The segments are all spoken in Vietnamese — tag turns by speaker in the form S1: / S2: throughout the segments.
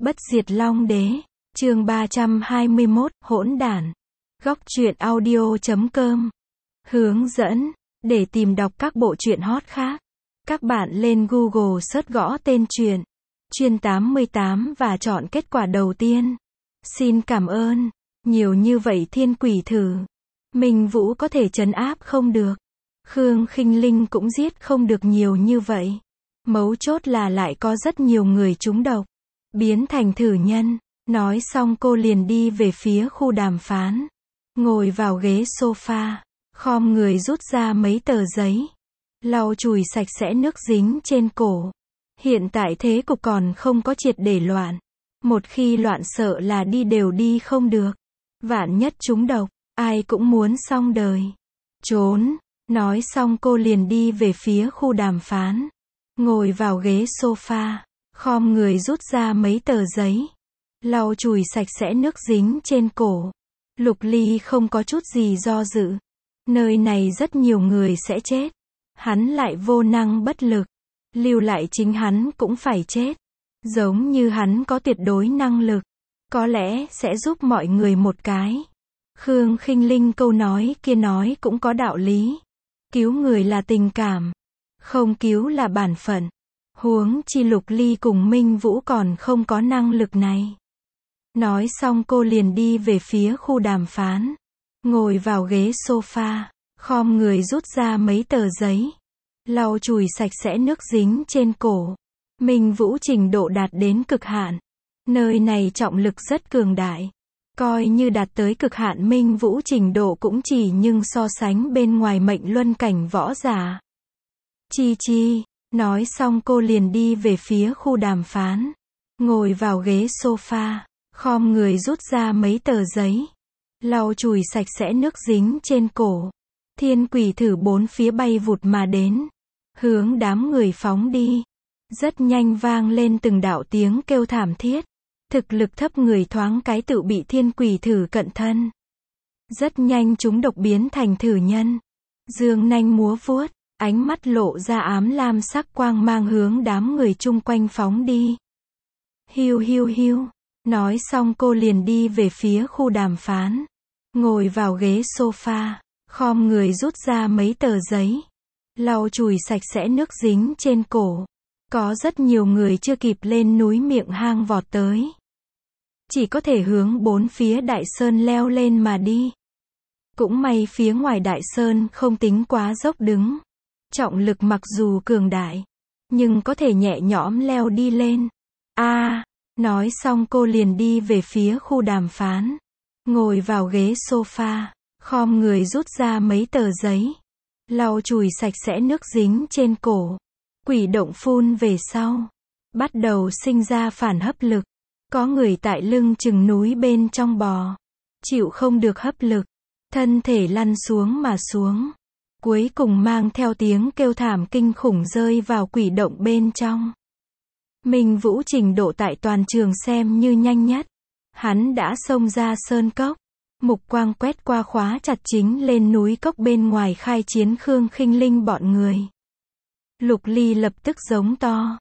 S1: Bất diệt Long Đế, chương 321, hỗn đản. Góc truyện audio.com. Hướng dẫn, để tìm đọc các bộ truyện hot khác. Các bạn lên Google search gõ tên truyện, Chuyên 88 và chọn kết quả đầu tiên. Xin cảm ơn, nhiều như vậy thiên quỷ thử. Minh Vũ có thể trấn áp không được. Khương Khinh Linh cũng giết không được nhiều như vậy. Mấu chốt là lại có rất nhiều người trúng độc. Biến thành thử nhân. Nói xong cô liền đi về phía khu đàm phán. Ngồi vào ghế sofa. Khom người rút ra mấy tờ giấy. Lau chùi sạch sẽ nước dính trên cổ. Hiện tại thế cục còn không có triệt để loạn. Một khi loạn sợ là đi đều đi không được. Vạn nhất trúng độc, ai cũng muốn xong đời. Trốn. Nói xong cô liền đi về phía khu đàm phán. Ngồi vào ghế sofa. Khom người rút ra mấy tờ giấy. Lau chùi sạch sẽ nước dính trên cổ. Lục Ly không có chút gì do dự. Nơi này rất nhiều người sẽ chết. Hắn lại vô năng bất lực. Lưu lại chính hắn cũng phải chết. Giống như hắn có tuyệt đối năng lực. Có lẽ sẽ giúp mọi người một cái. Khương Khinh Linh câu nói kia nói cũng có đạo lý. Cứu người là tình cảm. Không cứu là bản phận. Huống chi Lục Ly cùng Minh Vũ còn không có năng lực này. Nói xong cô liền đi về phía khu đàm phán. Ngồi vào ghế sofa. Khom người rút ra mấy tờ giấy. Lau chùi sạch sẽ nước dính trên cổ. Minh Vũ trình độ đạt đến cực hạn. Nơi này trọng lực rất cường đại. Coi như đạt tới cực hạn Minh Vũ trình độ cũng chỉ nhưng so sánh bên ngoài mệnh luân cảnh võ giả. Chi chi. Nói xong cô liền đi về phía khu đàm phán. Ngồi vào ghế sofa. Khom người rút ra mấy tờ giấy. Lau chùi sạch sẽ nước dính trên cổ. Thiên quỷ thử bốn phía bay vụt mà đến. Hướng đám người phóng đi. Rất nhanh vang lên từng đạo tiếng kêu thảm thiết. Thực lực thấp người thoáng cái tự bị thiên quỷ thử cận thân. Rất nhanh chúng độc biến thành thử nhân. Dương nanh múa vuốt. Ánh mắt lộ ra ám lam sắc quang mang hướng đám người chung quanh phóng đi. Hiu hiu hiu. Nói xong cô liền đi về phía khu đàm phán. Ngồi vào ghế sofa. Khom người rút ra mấy tờ giấy. Lau chùi sạch sẽ nước dính trên cổ. Có rất nhiều người chưa kịp lên núi miệng hang vọt tới. Chỉ có thể hướng bốn phía đại sơn leo lên mà đi. Cũng may phía ngoài đại sơn không tính quá dốc đứng. Trọng lực mặc dù cường đại, nhưng có thể nhẹ nhõm leo đi lên. Nói xong cô liền đi về phía khu đàm phán. Ngồi vào ghế sofa. Khom người rút ra mấy tờ giấy. Lau chùi sạch sẽ nước dính trên cổ. Quỷ động phun về sau. Bắt đầu sinh ra phản hấp lực. Có người tại lưng chừng núi bên trong bò. Chịu không được hấp lực. Thân thể lăn xuống mà xuống. Cuối cùng mang theo tiếng kêu thảm kinh khủng rơi vào quỷ động bên trong. Minh Vũ trình độ tại toàn trường xem như nhanh nhất. Hắn đã xông ra sơn cốc. Mục quang quét qua khóa chặt chính lên núi cốc bên ngoài khai chiến Khương Khinh Linh bọn người. Lục Ly lập tức giống to.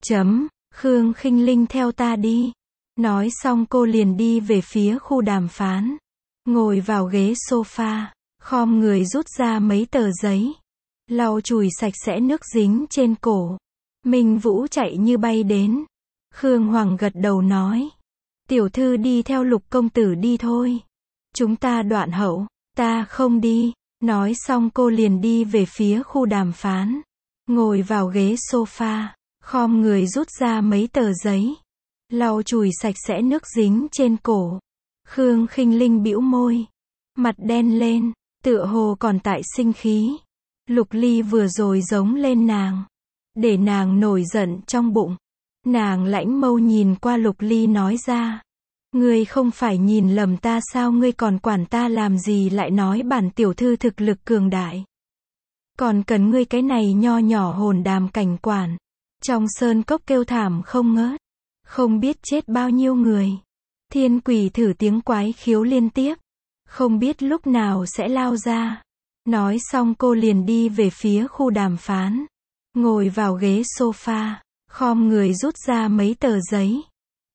S1: Khương Khinh Linh theo ta đi. Nói xong cô liền đi về phía khu đàm phán. Ngồi vào ghế sofa. Khom người rút ra mấy tờ giấy. Lau chùi sạch sẽ nước dính trên cổ. Minh Vũ chạy như bay đến. Khương Hoàng gật đầu nói. Tiểu thư đi theo Lục công tử đi thôi. Chúng ta đoạn hậu. Ta không đi. Nói xong cô liền đi về phía khu đàm phán. Ngồi vào ghế sofa. Khom người rút ra mấy tờ giấy. Lau chùi sạch sẽ nước dính trên cổ. Khương Khinh Linh bĩu môi. Mặt đen lên. Tựa hồ còn tại sinh khí. Lục Ly vừa rồi giống lên nàng. Để nàng nổi giận trong bụng. Nàng lãnh mâu nhìn qua Lục Ly nói ra. Ngươi không phải nhìn lầm ta sao, ngươi còn quản ta làm gì, lại nói bản tiểu thư thực lực cường đại. Còn cần ngươi cái này nho nhỏ hồn đàm cảnh quản. Trong sơn cốc kêu thảm không ngớt. Không biết chết bao nhiêu người. Thiên quỷ thử tiếng quái khiếu liên tiếp. Không biết lúc nào sẽ lao ra. Nói xong cô liền đi về phía khu đàm phán. Ngồi vào ghế sofa. Khom người rút ra mấy tờ giấy.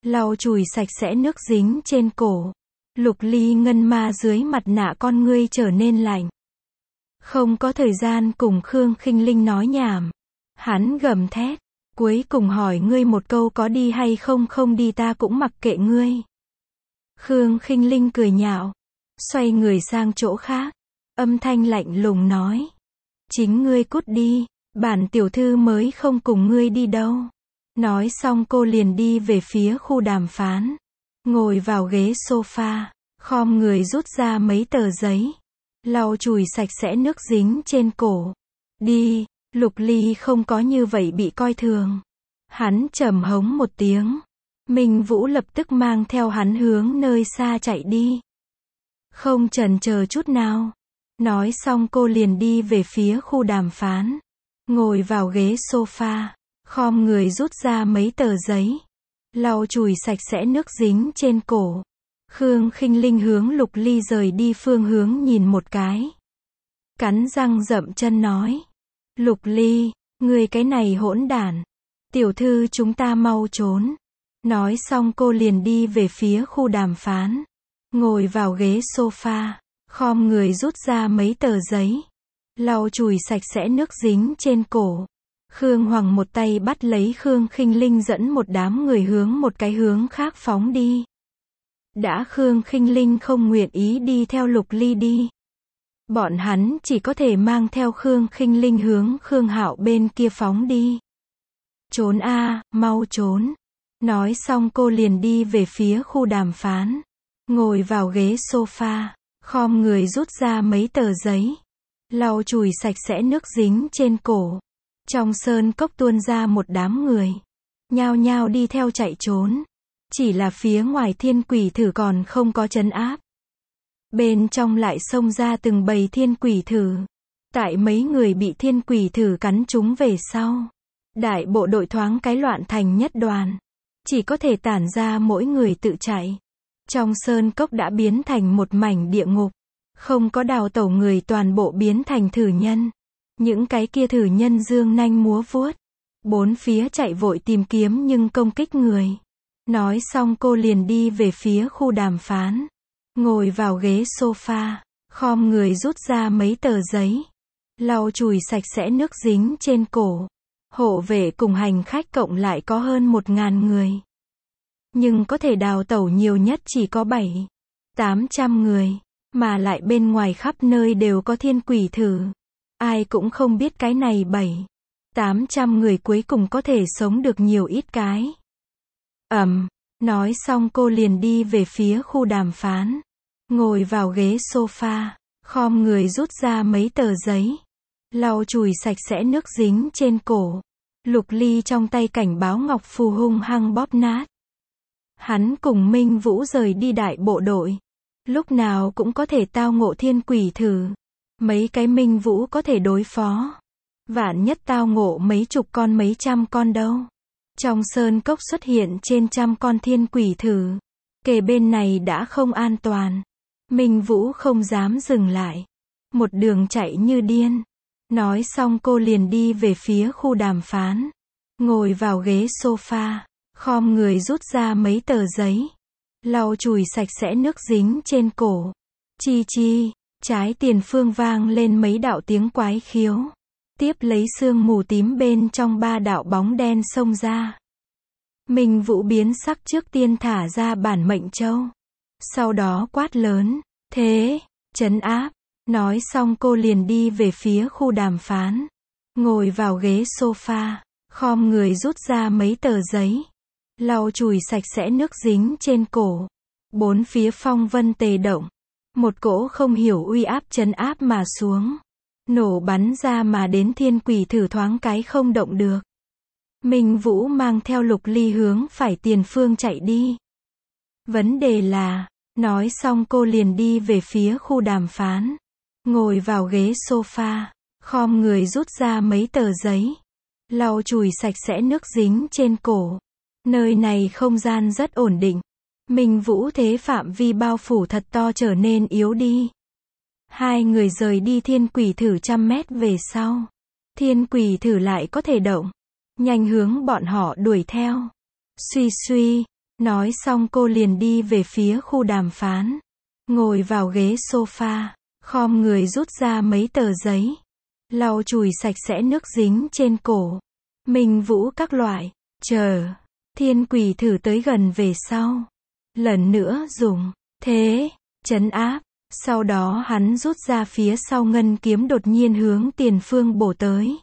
S1: lau chùi sạch sẽ nước dính trên cổ. Lục Ly ngân ma dưới mặt nạ con ngươi trở nên lạnh. Không có thời gian cùng Khương Khinh Linh nói nhảm. Hắn gầm thét. Cuối cùng hỏi ngươi một câu có đi hay không, không đi ta cũng mặc kệ ngươi. Khương Khinh Linh cười nhạo. Xoay người sang chỗ khác. Âm thanh lạnh lùng nói. Chính ngươi cút đi. Bản tiểu thư mới không cùng ngươi đi đâu. Nói xong cô liền đi về phía khu đàm phán. Ngồi vào ghế sofa. Khom người rút ra mấy tờ giấy. Lau chùi sạch sẽ nước dính trên cổ. Đi. Lục Ly không có như vậy bị coi thường. Hắn trầm hống một tiếng. Minh Vũ lập tức mang theo hắn hướng nơi xa chạy đi. Không chần chờ chút nào. Nói xong cô liền đi về phía khu đàm phán. Ngồi vào ghế sofa. Khom người rút ra mấy tờ giấy. Lau chùi sạch sẽ nước dính trên cổ. Khương Khinh Linh hướng Lục Ly rời đi phương hướng nhìn một cái. Cắn răng dậm chân nói. Lục Ly, ngươi cái này hỗn đản. Tiểu thư chúng ta mau trốn. Nói xong cô liền đi về phía khu đàm phán. Ngồi vào ghế sofa. Khom người rút ra mấy tờ giấy. Lau chùi sạch sẽ nước dính trên cổ. Khương Hoàng một tay bắt lấy Khương Khinh Linh dẫn một đám người hướng một cái hướng khác phóng đi. Đã Khương Khinh Linh không nguyện ý đi theo Lục Ly đi. Bọn hắn chỉ có thể mang theo Khương Khinh Linh hướng Khương Hạo bên kia phóng đi. Trốn a, mau trốn. Nói xong cô liền đi về phía khu đàm phán. Ngồi vào ghế sofa. Khom người rút ra mấy tờ giấy. Lau chùi sạch sẽ nước dính trên cổ. Trong sơn cốc tuôn ra một đám người. Nhao nhao đi theo chạy trốn. Chỉ là phía ngoài thiên quỷ thử còn không có trấn áp. Bên trong lại xông ra từng bầy thiên quỷ thử. Tại mấy người bị thiên quỷ thử cắn trúng về sau. Đại bộ đội thoáng cái loạn thành nhất đoàn. Chỉ có thể tản ra mỗi người tự chạy. Trong sơn cốc đã biến thành một mảnh địa ngục. Không có đào tẩu người toàn bộ biến thành thử nhân. Những cái kia thử nhân dương nanh múa vuốt. Bốn phía chạy vội tìm kiếm nhưng công kích người. Nói xong cô liền đi về phía khu đàm phán. Ngồi vào ghế sofa. Khom người rút ra mấy tờ giấy. Lau chùi sạch sẽ nước dính trên cổ. Hộ vệ cùng hành khách cộng lại có hơn 1000 người. Nhưng có thể đào tẩu nhiều nhất chỉ có 700-800 người. Mà lại bên ngoài khắp nơi đều có thiên quỷ thử. Ai cũng không biết cái này 700-800 người cuối cùng có thể sống được nhiều ít cái. Nói xong cô liền đi về phía khu đàm phán. Ngồi vào ghế sofa. Khom người rút ra mấy tờ giấy. Lau chùi sạch sẽ nước dính trên cổ. Lục Ly trong tay cảnh báo ngọc phù hung hăng bóp nát. Hắn cùng Minh Vũ rời đi đại bộ đội. Lúc nào cũng có thể tao ngộ thiên quỷ thử. Mấy cái Minh Vũ có thể đối phó. Vạn nhất tao ngộ mấy chục con mấy trăm con đâu. Trong sơn cốc xuất hiện trên trăm con thiên quỷ thử. Kề bên này đã không an toàn. Minh Vũ không dám dừng lại. Một đường chạy như điên. Nói xong cô liền đi về phía khu đàm phán. Ngồi vào ghế sofa. Khom người rút ra mấy tờ giấy. Lau chùi sạch sẽ nước dính trên cổ. Chi chi. Trái tiền phương vang lên mấy đạo tiếng quái khiếu. Tiếp lấy sương mù tím bên trong 3 đạo bóng đen xông ra. Minh Vũ biến sắc trước tiên thả ra bản mệnh châu. Sau đó quát lớn. Thế, trấn áp. Nói xong cô liền đi về phía khu đàm phán. Ngồi vào ghế sofa. Khom người rút ra mấy tờ giấy. Lau chùi sạch sẽ nước dính trên cổ. Bốn phía phong vân tề động. Một cỗ không hiểu uy áp trấn áp mà xuống. Nổ bắn ra mà đến thiên quỷ thử thoáng cái không động được. Minh Vũ mang theo Lục Ly hướng phải tiền phương chạy đi. Vấn đề là, nói xong cô liền đi về phía khu đàm phán. Ngồi vào ghế sofa. Khom người rút ra mấy tờ giấy. Lau chùi sạch sẽ nước dính trên cổ. Nơi này không gian rất ổn định. Minh Vũ thế phạm vi bao phủ thật to trở nên yếu đi. Hai người rời đi thiên quỷ thử 100 mét về sau. Thiên quỷ thử lại có thể động. Nhanh hướng bọn họ đuổi theo. Suy suy. Nói xong cô liền đi về phía khu đàm phán. Ngồi vào ghế sofa, khom người rút ra mấy tờ giấy. Lau chùi sạch sẽ nước dính trên cổ. Minh Vũ các loại. Chờ. Thiên quỷ thử tới gần về sau. Lần nữa dùng. Thế. Trấn áp. Sau đó hắn rút ra phía sau ngân kiếm đột nhiên hướng tiền phương bổ tới.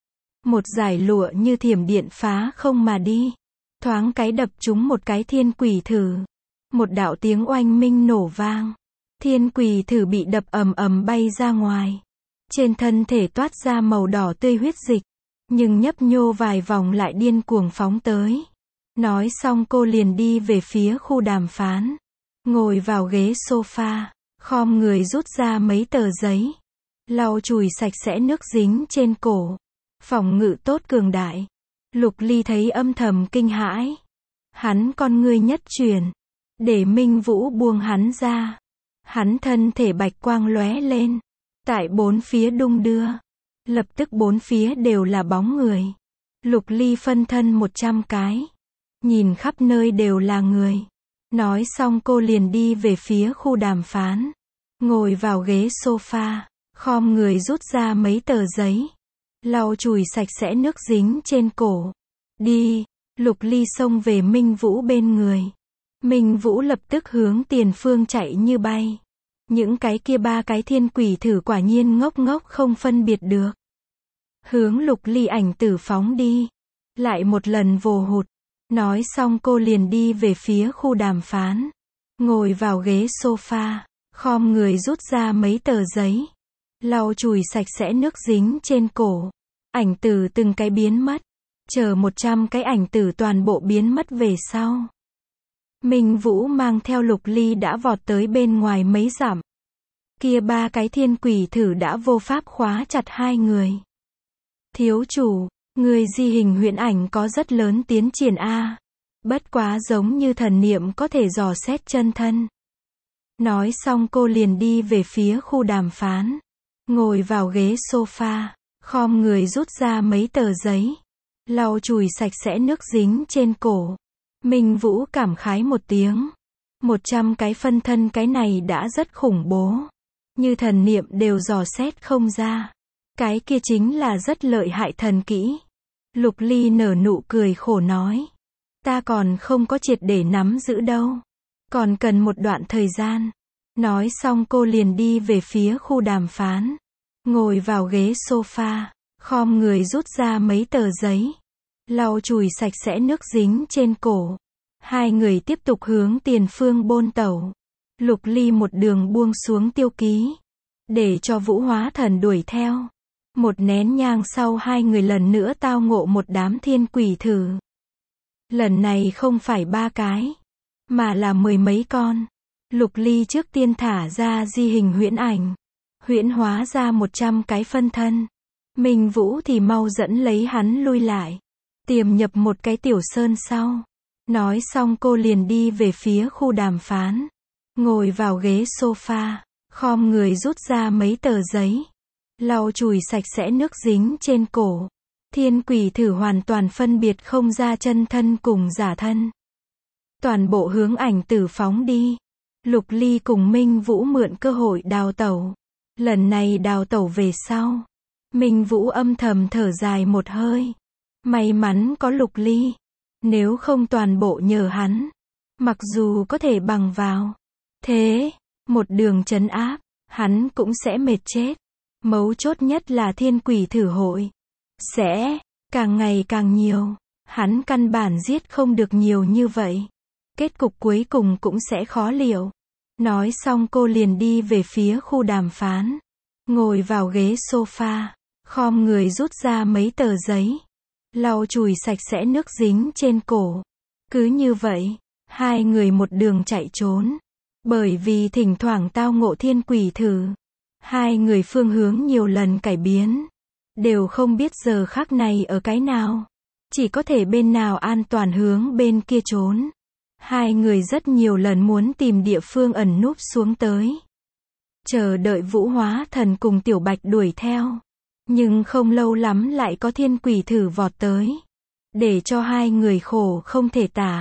S1: Một dải lụa như thiểm điện phá không mà đi. Thoáng cái đập trúng một cái thiên quỷ thử. Một đạo tiếng oanh minh nổ vang. Thiên quỷ thử bị đập ầm ầm bay ra ngoài. Trên thân thể toát ra màu đỏ tươi huyết dịch. Nhưng nhấp nhô vài vòng lại điên cuồng phóng tới. Nói xong cô liền đi về phía khu đàm phán. Ngồi vào ghế sofa, khom người rút ra mấy tờ giấy. Lau chùi sạch sẽ nước dính trên cổ. Phòng ngự tốt cường đại. Lục Ly thấy âm thầm kinh hãi. Hắn con ngươi nhất chuyển. Để Minh Vũ buông hắn ra. Hắn thân thể bạch quang lóe lên. Tại bốn phía đung đưa. Lập tức bốn phía đều là bóng người. Lục Ly phân thân 100 cái. Nhìn khắp nơi đều là người. Nói xong cô liền đi về phía khu đàm phán. Ngồi vào ghế sofa. Khom người rút ra mấy tờ giấy. Lau chùi sạch sẽ nước dính trên cổ. Đi. Lục Ly xông về Minh Vũ bên người. Minh Vũ lập tức hướng tiền phương chạy như bay. Những cái kia ba cái thiên quỷ thử quả nhiên ngốc ngốc không phân biệt được. Hướng Lục Ly ảnh tử phóng đi. Lại một lần vồ hụt. Nói xong cô liền đi về phía khu đàm phán. Ngồi vào ghế sofa. Khom người rút ra mấy tờ giấy. Lau chùi sạch sẽ nước dính trên cổ. Ảnh tử từng cái biến mất. Chờ 100 cái ảnh tử toàn bộ biến mất về sau. Minh Vũ mang theo Lục Ly đã vọt tới bên ngoài mấy dặm. Kia ba cái thiên quỷ thử đã vô pháp khóa chặt hai người. Thiếu chủ, người di hình huyễn ảnh có rất lớn tiến triển a. Bất quá giống như thần niệm có thể dò xét chân thân. Nói xong cô liền đi về phía khu đàm phán. Ngồi vào ghế sofa, khom người rút ra mấy tờ giấy. Lau chùi sạch sẽ nước dính trên cổ. Minh Vũ cảm khái một tiếng. 100 cái phân thân cái này đã rất khủng bố. Như thần niệm đều dò xét không ra. Cái kia chính là rất lợi hại thần kỹ. Lục Ly nở nụ cười khổ nói. Ta còn không có triệt để nắm giữ đâu. Còn cần một đoạn thời gian. Nói xong cô liền đi về phía khu đàm phán. Ngồi vào ghế sofa, khom người rút ra mấy tờ giấy. Lau chùi sạch sẽ nước dính trên cổ. Hai người tiếp tục hướng tiền phương bôn tẩu. Lục Ly một đường buông xuống tiêu ký. Để cho Vũ Hóa Thần đuổi theo. Một nén nhang sau hai người lần nữa tao ngộ một đám thiên quỷ thử. Lần này không phải ba cái. Mà là 10 mấy con. Lục Ly trước tiên thả ra di hình huyễn ảnh. Huyễn hóa ra 100 cái phân thân. Minh Vũ thì mau dẫn lấy hắn lui lại. Tiềm nhập một cái tiểu sơn sau. Nói xong cô liền đi về phía khu đàm phán. Ngồi vào ghế sofa. Khom người rút ra mấy tờ giấy. Lau chùi sạch sẽ nước dính trên cổ. Thiên quỷ thử hoàn toàn phân biệt không ra chân thân cùng giả thân. Toàn bộ hướng ảnh tử phóng đi. Lục Ly cùng Minh Vũ mượn cơ hội đào tẩu. Lần này đào tẩu về sau. Minh Vũ âm thầm thở dài một hơi. May mắn có Lục Ly. Nếu không toàn bộ nhờ hắn. Mặc dù có thể bằng vào. Thế, một đường trấn áp, hắn cũng sẽ mệt chết. Mấu chốt nhất là thiên quỷ thử hội. Sẽ, càng ngày càng nhiều. Hắn căn bản giết không được nhiều như vậy. Kết cục cuối cùng cũng sẽ khó liệu. Nói xong cô liền đi về phía khu đàm phán. Ngồi vào ghế sofa. Khom người rút ra mấy tờ giấy. Lau chùi sạch sẽ nước dính trên cổ. Cứ như vậy, hai người một đường chạy trốn. Bởi vì thỉnh thoảng tao ngộ thiên quỷ thử. Hai người phương hướng nhiều lần cải biến. Đều không biết giờ khắc này ở cái nào. Chỉ có thể bên nào an toàn hướng bên kia trốn. Hai người rất nhiều lần muốn tìm địa phương ẩn núp xuống tới. Chờ đợi Vũ Hóa Thần cùng Tiểu Bạch đuổi theo. Nhưng không lâu lắm lại có thiên quỷ thử vọt tới. Để cho hai người khổ không thể tả.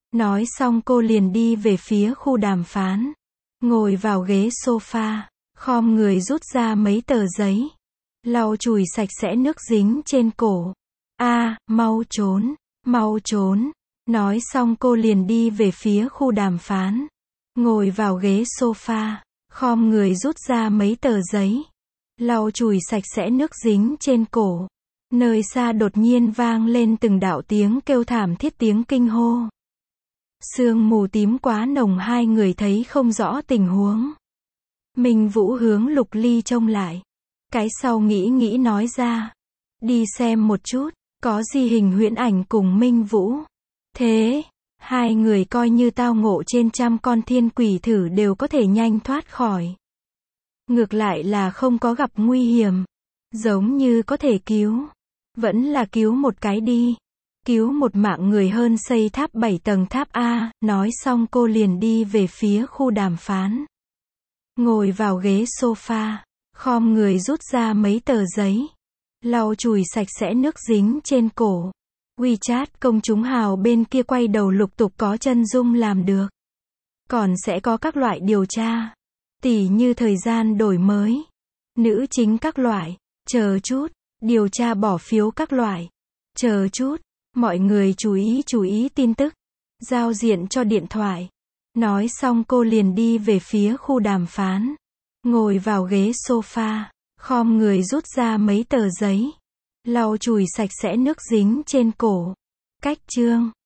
S1: Nói xong cô liền đi về phía khu đàm phán. Ngồi vào ghế sofa, khom người rút ra mấy tờ giấy. Lau chùi sạch sẽ nước dính trên cổ. Mau trốn, mau trốn. Nói xong cô liền đi về phía khu đàm phán. Ngồi vào ghế sofa, khom người rút ra mấy tờ giấy. Lau chùi sạch sẽ nước dính trên cổ. Nơi xa đột nhiên vang lên từng đạo tiếng kêu thảm thiết, tiếng kinh hô. Sương mù tím quá nồng, hai người thấy không rõ tình huống. Minh Vũ hướng Lục Ly trông lại. Cái sau nghĩ nói ra. Đi xem một chút, có gì hình huyễn ảnh cùng Minh Vũ. Thế, hai người coi như tao ngộ trên trăm con thiên quỷ thử đều có thể nhanh thoát khỏi. Ngược lại là không có gặp nguy hiểm. Giống như có thể cứu. Vẫn là cứu một cái đi. Cứu một mạng người hơn xây tháp 7 tầng tháp A. Nói xong cô liền đi về phía khu đàm phán. Ngồi vào ghế sofa, khom người rút ra mấy tờ giấy. Lau chùi sạch sẽ nước dính trên cổ. WeChat công chúng hào bên kia quay đầu lục tục có chân dung làm được. Còn sẽ có các loại điều tra. Tỉ như thời gian đổi mới. Nữ chính các loại. Chờ chút. Điều tra bỏ phiếu các loại. Chờ chút. Mọi người chú ý tin tức. Giao diện cho điện thoại. Nói xong cô liền đi về phía khu đàm phán. Ngồi vào ghế sofa, khom người rút ra mấy tờ giấy. Lau chùi sạch sẽ nước dính trên cổ. Cách chương